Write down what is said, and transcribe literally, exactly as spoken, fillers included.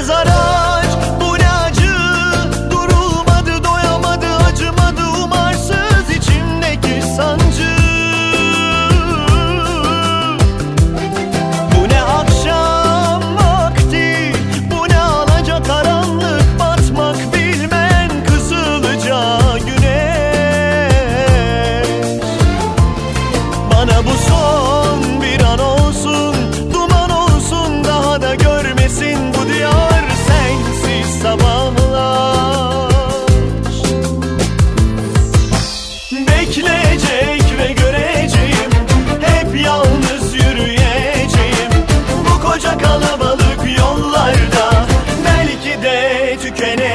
ne zarar, bu ne acı. Durulmadı, doyamadı, acımadı umarsız içimdeki sancı. Bu ne akşam vakti, bu ne alacakaranlık, batmak bilmen kızılca güneş. Bana bu son bir an olsun, duman olsun, daha da görmesin bu diyar sensiz sabahlar. Bekleyecek ve göreceğim, hep yalnız yürüyeceğim bu koca kalabalık yollarda. Belki de tükeneceğim.